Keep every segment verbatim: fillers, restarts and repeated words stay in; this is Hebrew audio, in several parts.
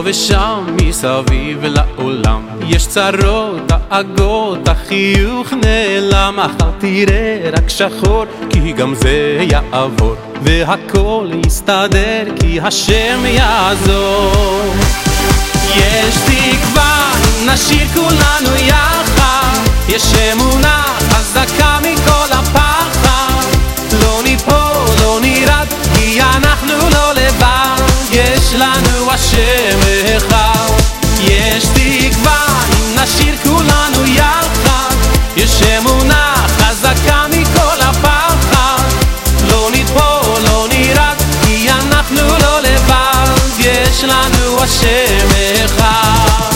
ושם מסביב לעולם יש צרות, דאגות, החיוך נעלם. מחר תראה רק שחור, כי גם זה יעבור, והכל יסתדר, כי השם יעזור. יש תקווה, נשיר כולנו יחד, יש אמונה חזקה מכל הפחד. לא ניפול, לא נרד, כי אנחנו לא לבד, יש לנו השם אחד. יש תקווה, נשיר כולנו יחד, יש אמונה חזקה מכל הפחד. לא ניפול, לא נרד, כי אנחנו לא לבד, יש לנו השם אחד.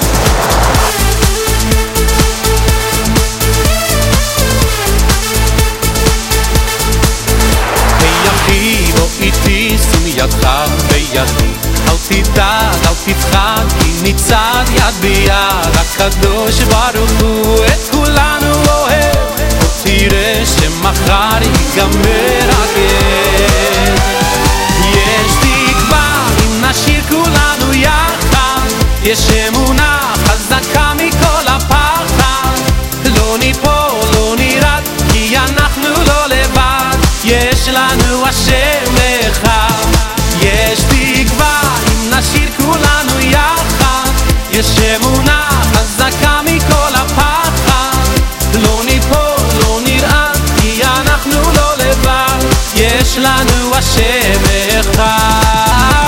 היי אחי, בוא איתי, שים ידך בידי, אל תדאג, אל תפחד, כי נצעד יד ביד. הקדוש ברוך הוא את כולנו אוהב, בוא תראה שמחר ייגמר הגר. יש תקווה, אם נשיר כולנו יחד, יש אמונה חזקה מכל הפחד. לא ניפול, לא נרד, כי אנחנו לא לבד, יש לנו השם אחד. יש תקווה, אם נשיר כולנו יחד, יש אמונה חזקה מכל הפחד. לא ניפול, לא נרעד, כי אנחנו לא לבד, יש לנו השם אחד.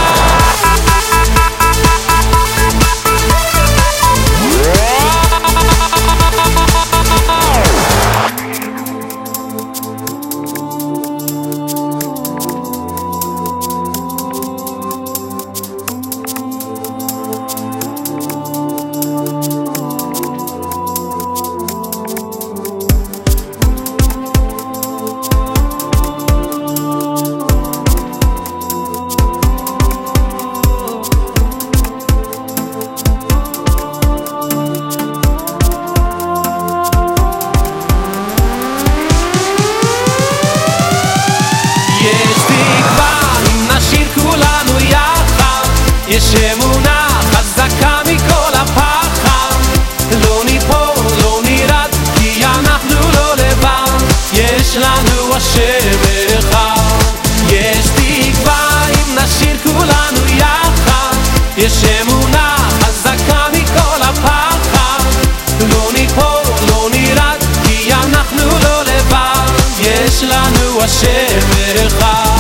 יש אמונה חזקה מכל הפחד. לא ניפול, לא נרד, כי אנחנו לא לבד, יש לנו השם אחד. יש תקווה, אם נשיר כולנו יחד, יש אמונה חזקה מכל הפחד. לא ניפול, לא נרד, כי אנחנו לא לבד, יש לנו השם אחד.